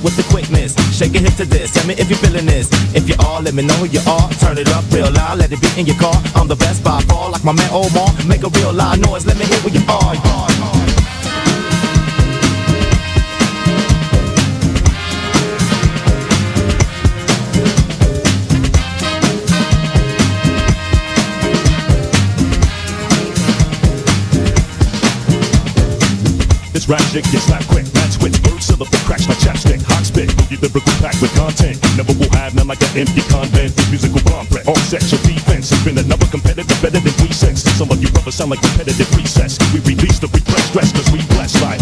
with the quickness. Shake a hip to this, tell me if you're feeling this. If you are, let me know who you are. Turn it up real loud, let it be in your car. I'm the best by far, like my man Omar. Make a real loud noise, let me hear where you are. This rap shit gets slapped quick, mad switch, word syllable cracks my chapstick, hot spit, boogie lyrical packed with content. Never will have none like an empty convent. Musical bomb threat, all set your defense. Has been another competitive better than presets. Some of you brothers sound like repetitive presets. We release the repressed stress cause we blessed like.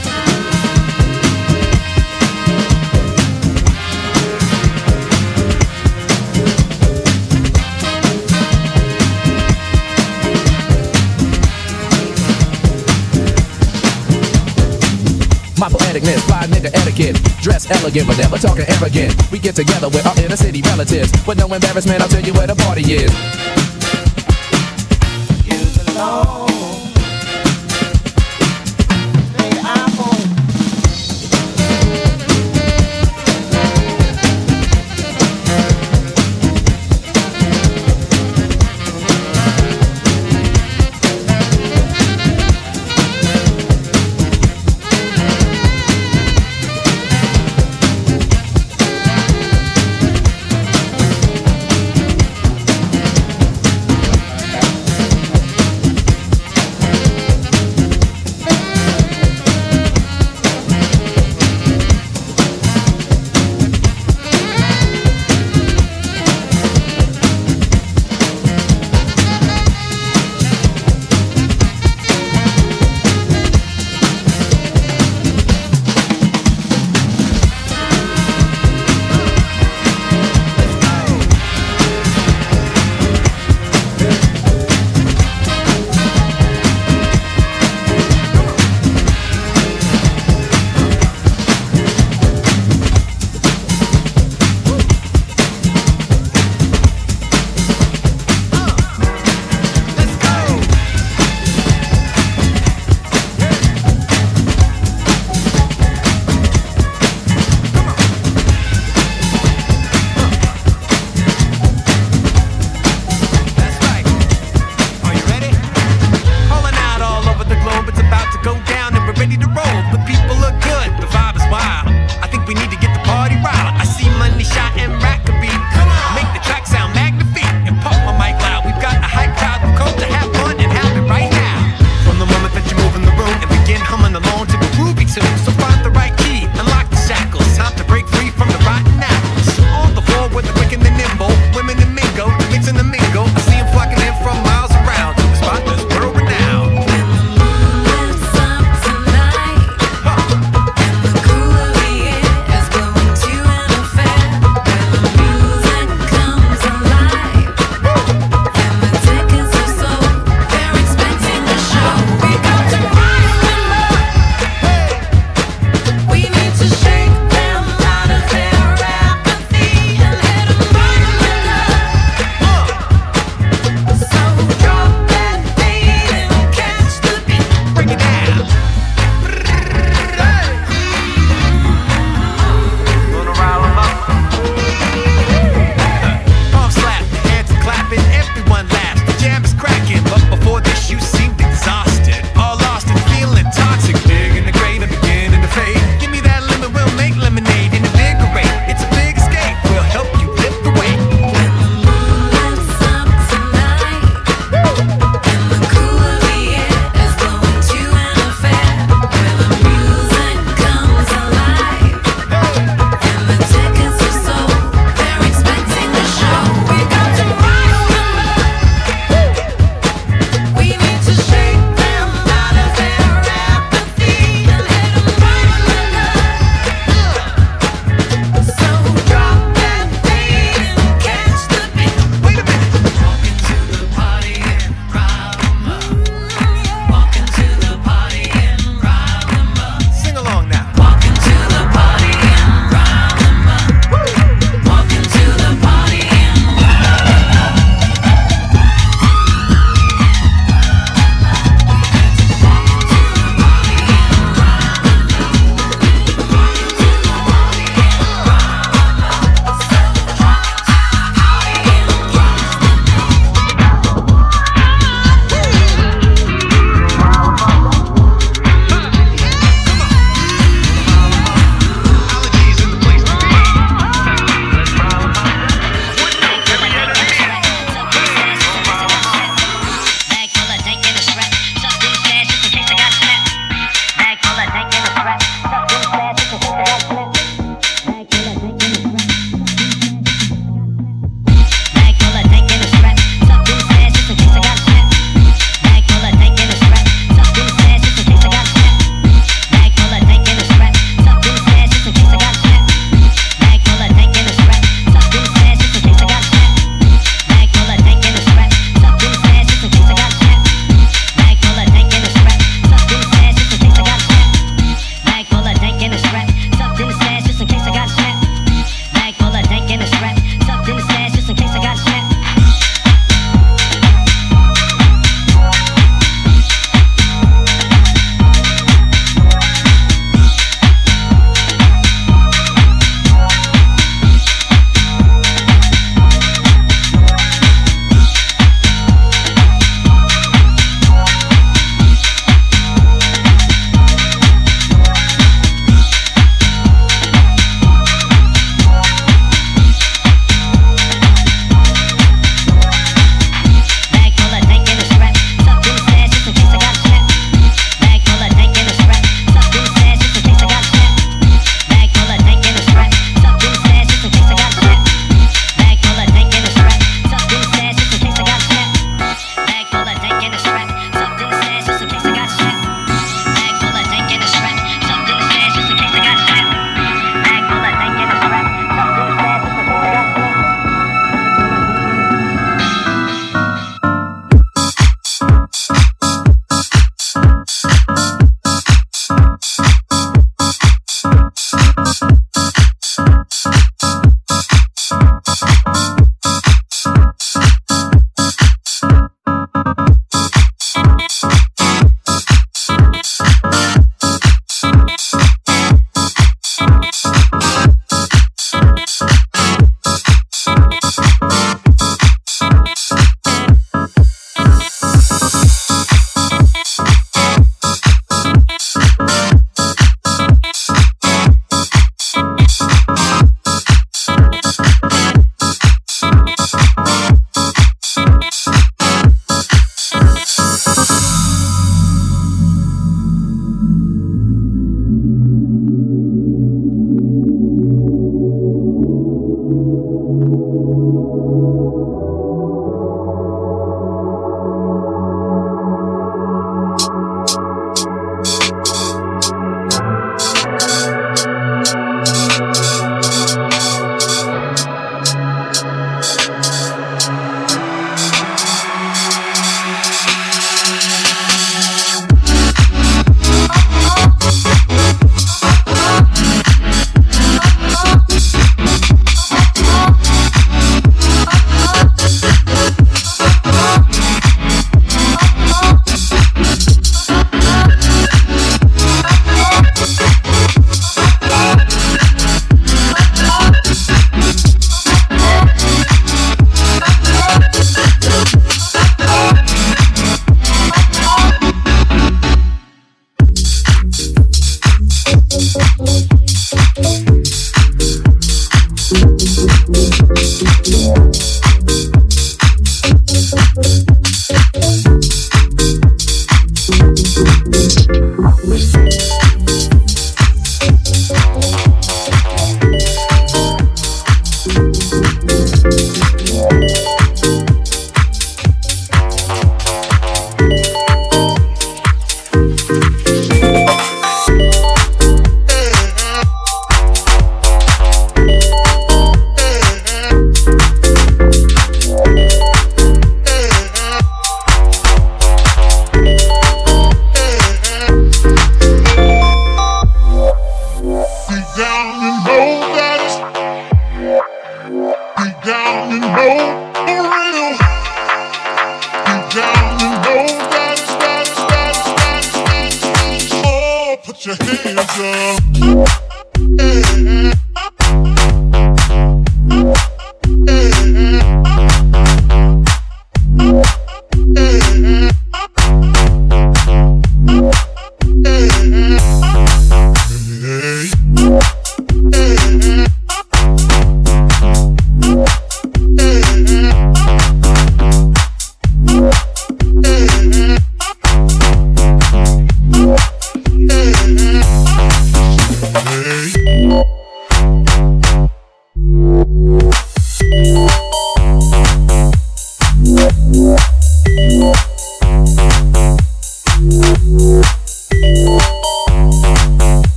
My poeticness, fly nigga etiquette. Dress elegant, but never talking arrogant. We get together with our inner city relatives. With no embarrassment, I'll tell you where the party is. You belong.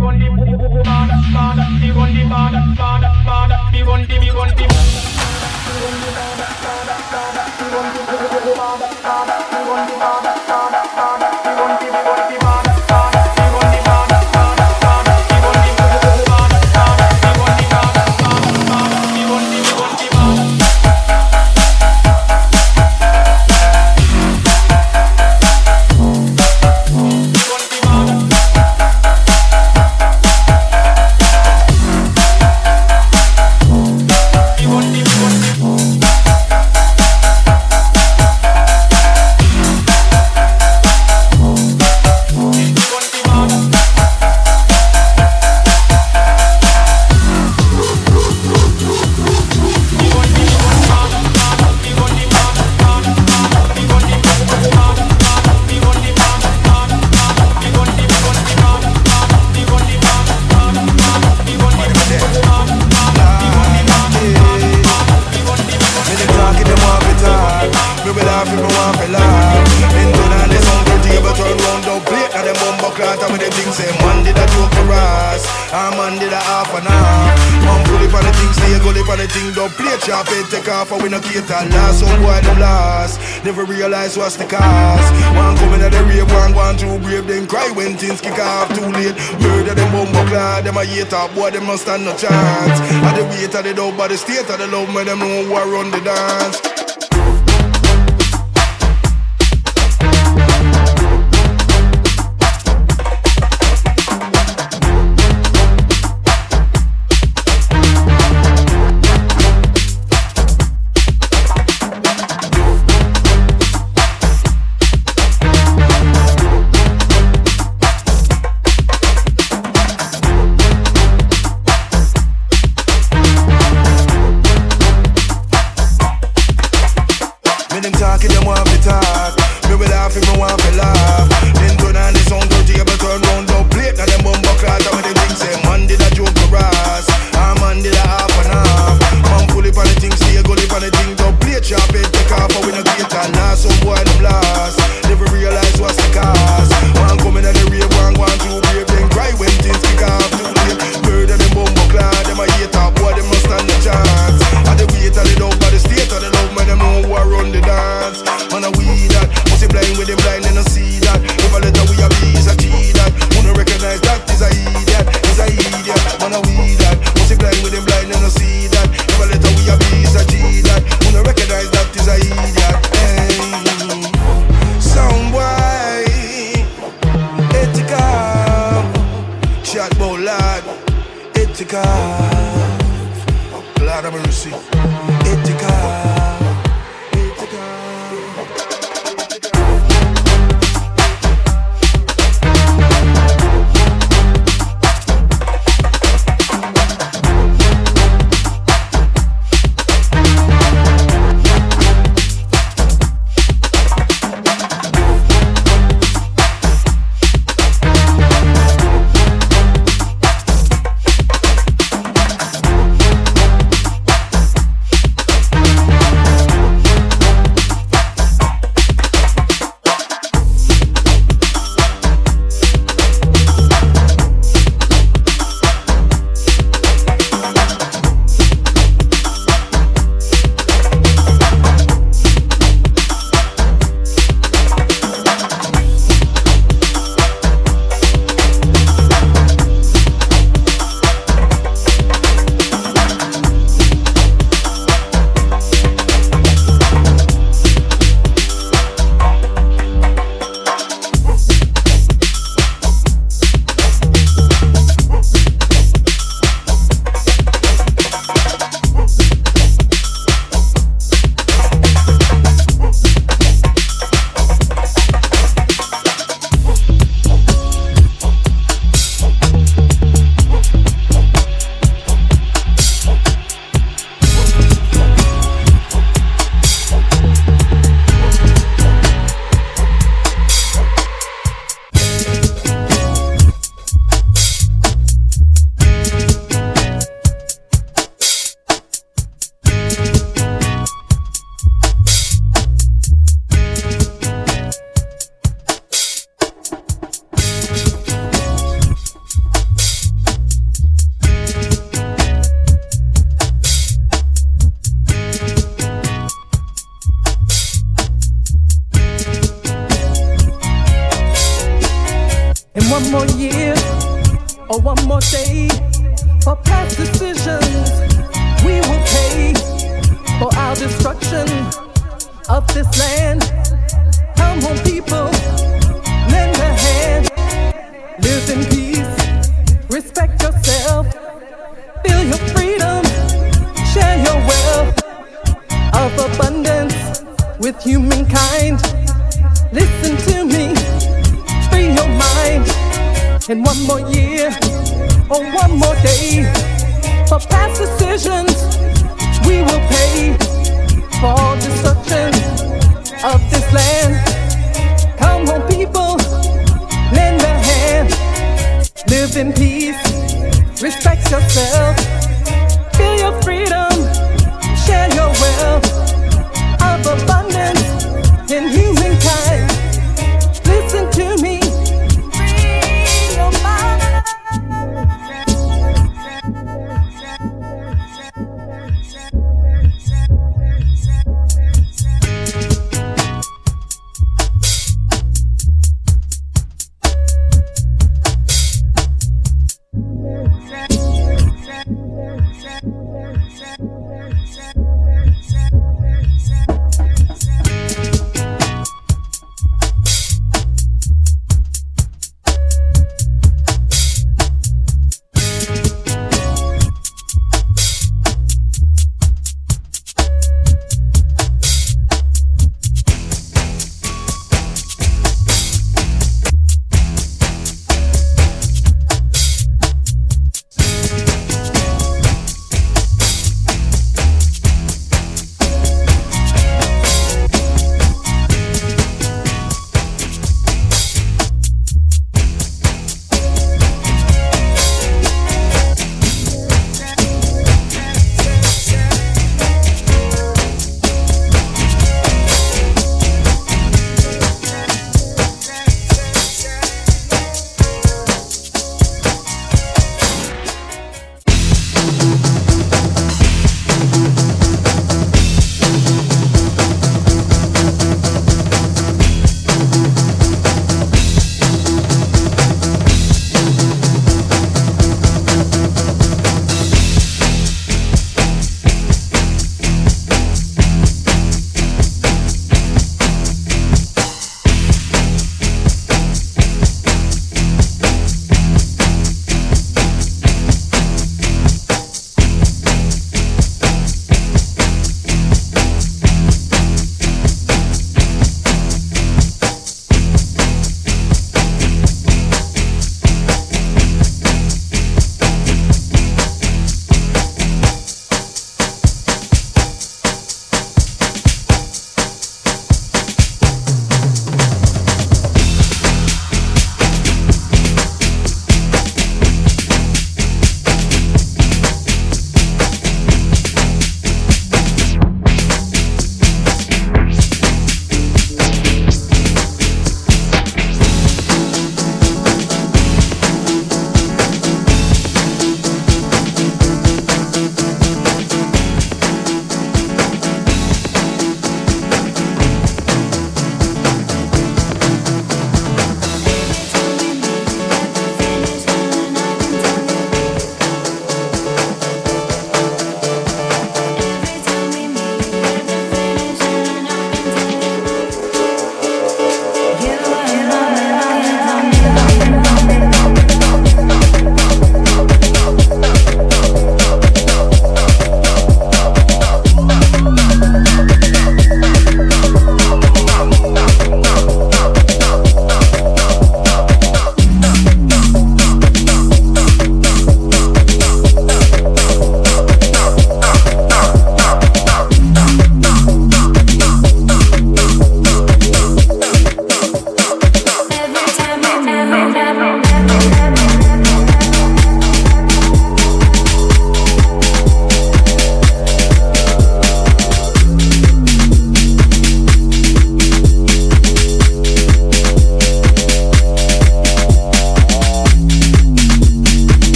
Never realize what's the cause. One coming at the rave, one too brave, then cry when things kick off too late. Murder them bumbo clad, them a hate up, boy them must stand no chance. At the weight of the dub, by the state of the love, man them know who a run the dance. And one more year or one more day for past decisions, we will pay for our destruction of this land. Come home, people, lend a hand. Live in peace, respect yourself, feel your freedom, share your wealth of abundance with humankind. Listen to me, free your mind. And one more year or one more day for past decisions, we will pay for all destruction of this land. Come home, people, lend a hand. Live in peace, respect yourself, feel your freedom, share your wealth of abundance in humankind. Listen to me, free your mind.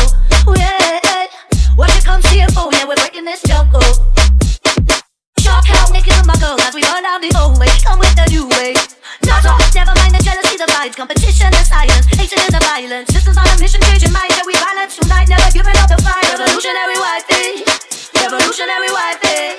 Yeah, what you come here for? Yeah, we're breaking this jungle. Shock out, making them buckle as we run down the old way. Come with the new way. Not all, never mind the jealousy, the vibes, competition, the silence, hatred and the violence. This is on a mission, changing minds that we balance tonight, never giving up the fight. Revolutionary wifey, revolutionary wifey.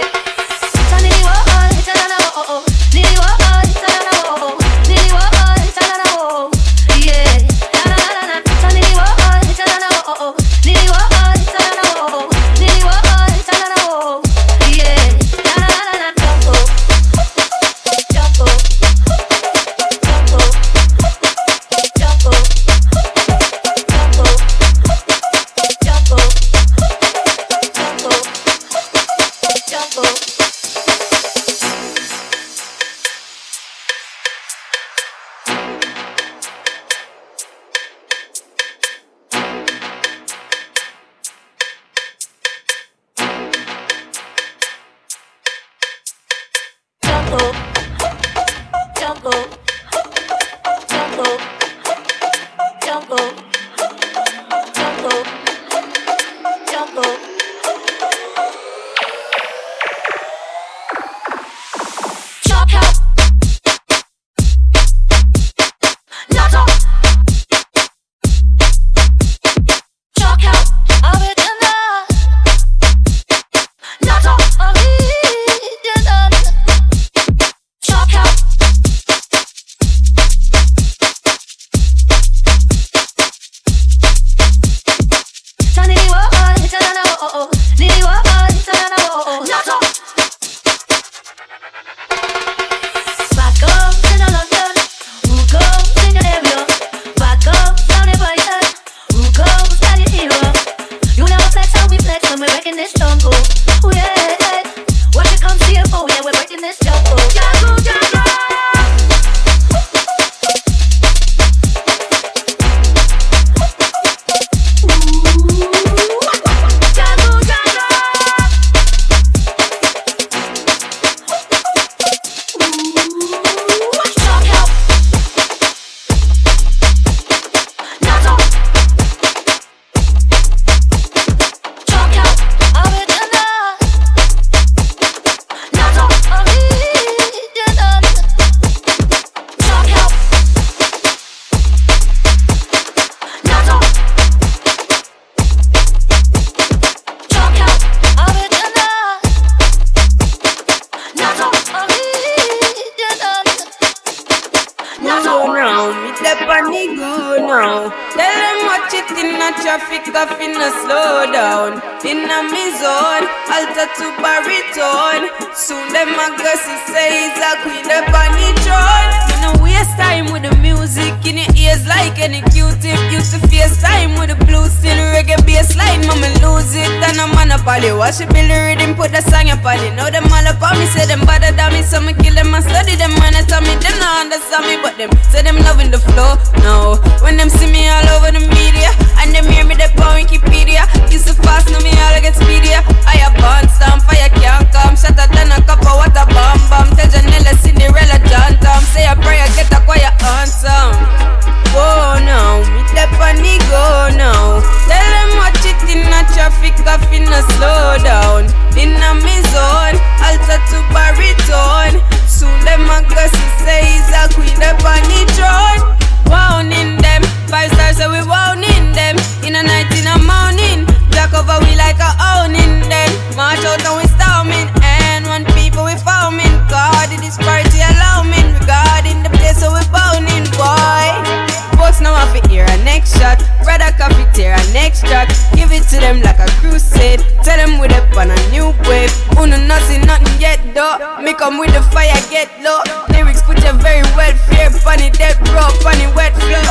Watch it build the rhythm, put the song up on it. Know them all up on me, say them bother than me. So me kill them and study them, man, they tell me them not understand me. But them say them loving the flow, no. When them see me all over the media, and them hear me, they on Wikipedia. You so fast, know me all I get speedier. I a born stamp, fire can't come. Shut up, then a cup of water, bomb, bomb. Tell Janella, Cinderella, John Tom. Say a prayer, get a choir answer. Whoa, now, me step on the go now. Tell them watch it in a traffic, off in a slow down. In a me zone, alter to baritone. Soon them a go see say he's a queen up on the throne. Wound in them, 5 stars so we wound in them. In a night, in a morning, black over we like a owning them. March out and we storming, and one people we foaming. God in this party allow me. Regarding the place so we bounding, boy. Folks now have to hear a next shot. Brother coffee tear a next track. Give it to them like a crusade. Tell them we up on a new wave. Uno nothing yet though. Me come with the fire get low. Lyrics put you very well fear. Funny dead bro, funny wet flow.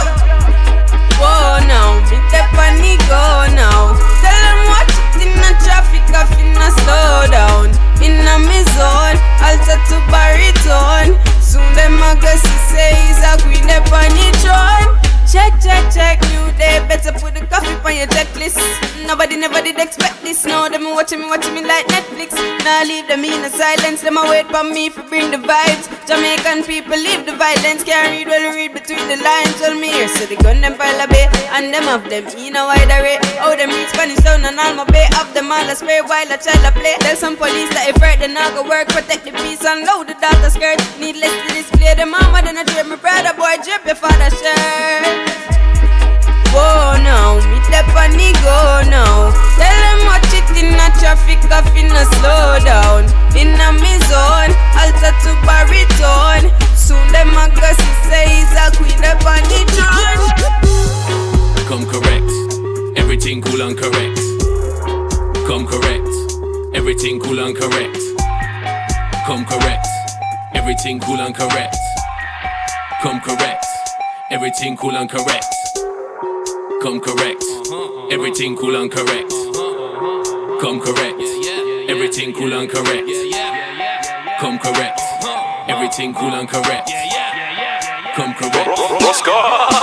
Whoa now, me step on the go now. Tell them watch it in the traffic off in a slow down. In a me zone, alter to baritone. Soon them a go see say he's a queen up on the throne. Check, new day, better put the coffee on my checklist. Nobody never did expect this. Now them watching me like Netflix. Now leave them in a silence. Them a wait for me to bring the vibes. Jamaican people leave the violence. Can't read well, read between the lines. Tell me here, so the gun them pile a bay, and them of them in a wide array. How them reach Spanish town and all my bay. Of them all a spray while a child a play. Tell some police that if hurt then I go work. Protect the peace and load the daughter skirt. Needless to display the mama then I drip. My brother boy drip your father shirt. Whoa now, me step on the go now. Tell them watch it in a traffic off in a slow down. In a me zone, alter to baritone. Soon them a go see say he's a queen up on the throne. Come correct, everything cool and correct. Come correct, everything cool and correct. Come correct, everything cool and correct. Come correct, everything cool and correct. Come correct, everything cool and correct. Come correct, everything cool and correct. Come correct, everything cool and correct. Come correct. Let's go.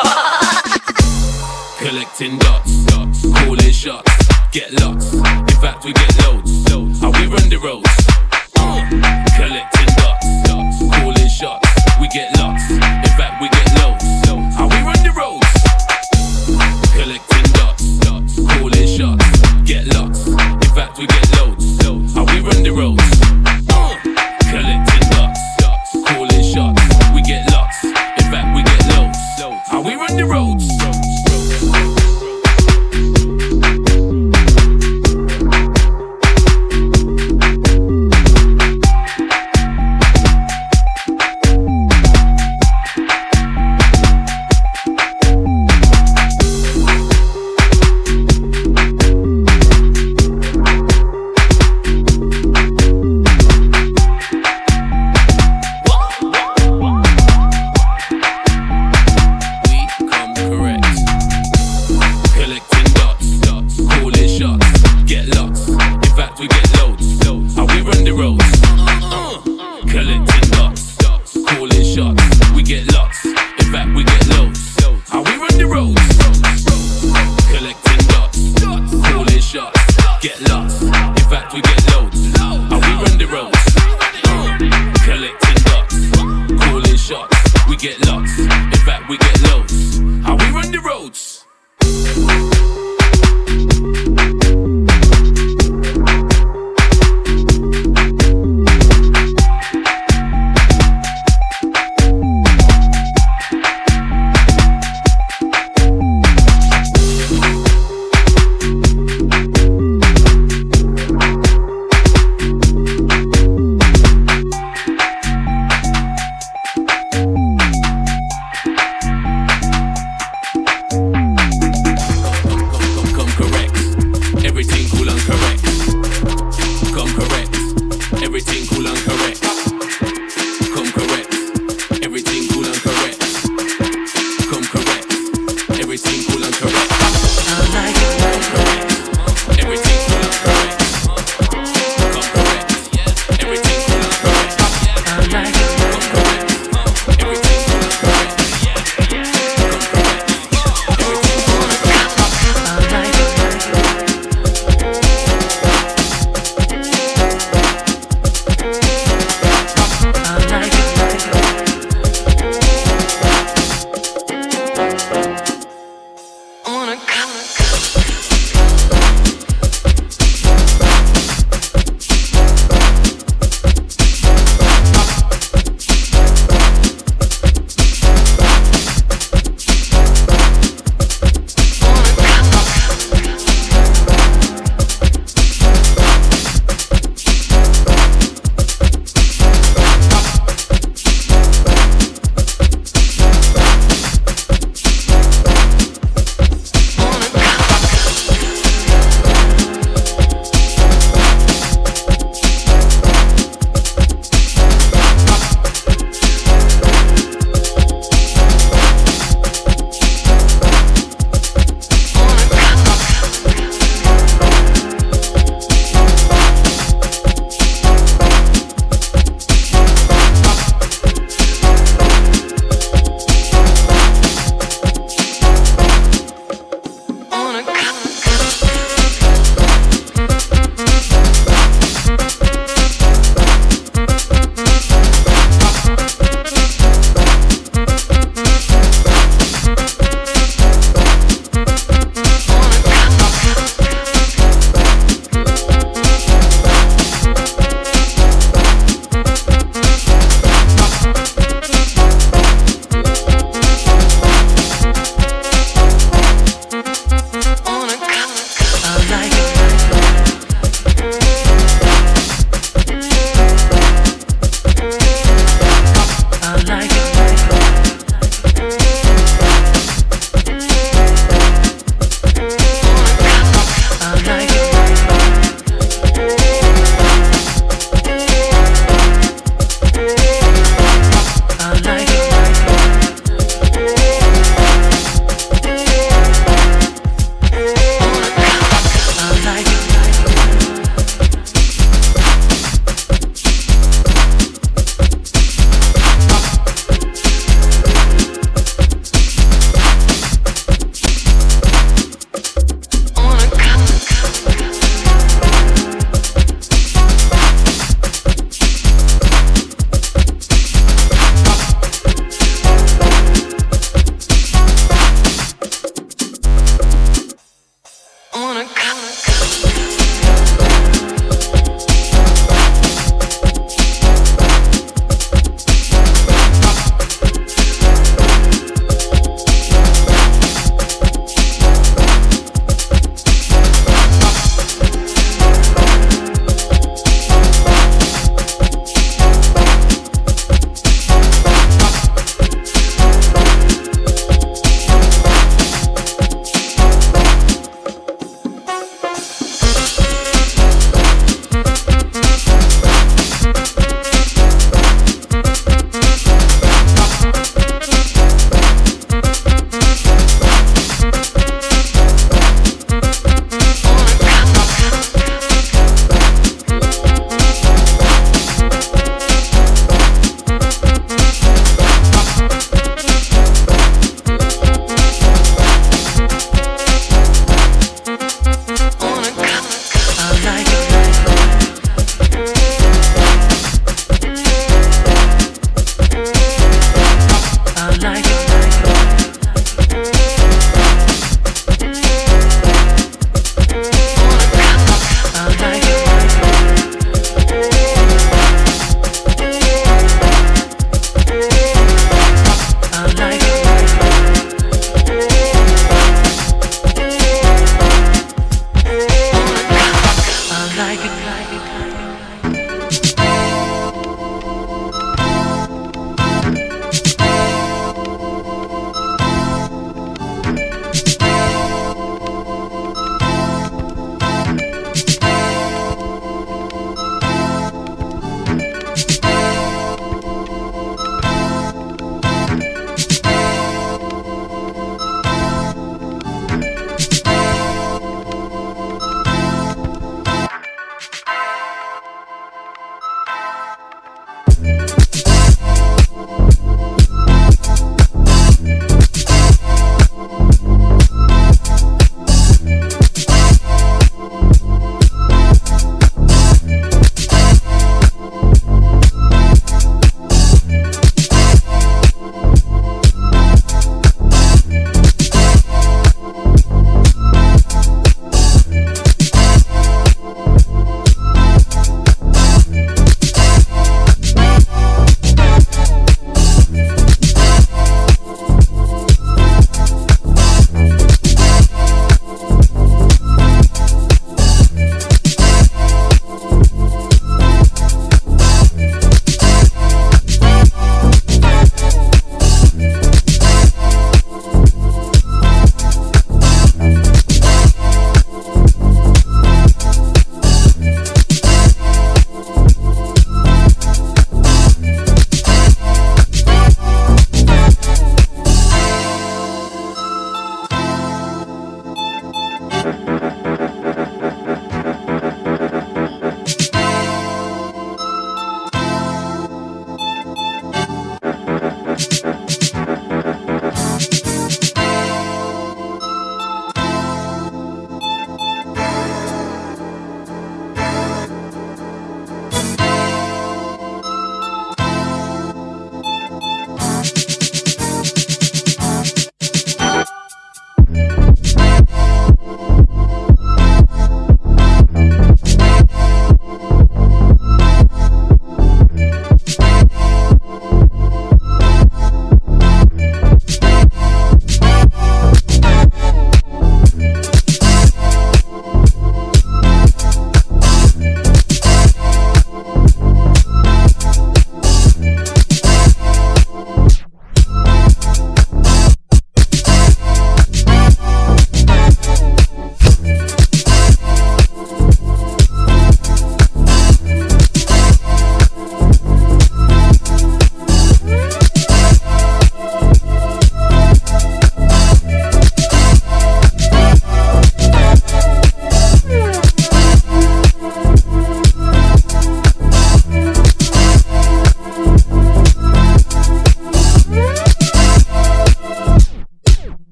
Collecting dots, calling shots, get lots. In fact, we get loads. How we run the roads. Collecting dots, calling shots, we get lots. In fact, we get loads. How we run the roads. Collecting dots, calling shots, get lots. In fact, we get loads. How we run the roads. Collecting dots, calling shots, we get lots. In fact, we get loads. How we run the roads.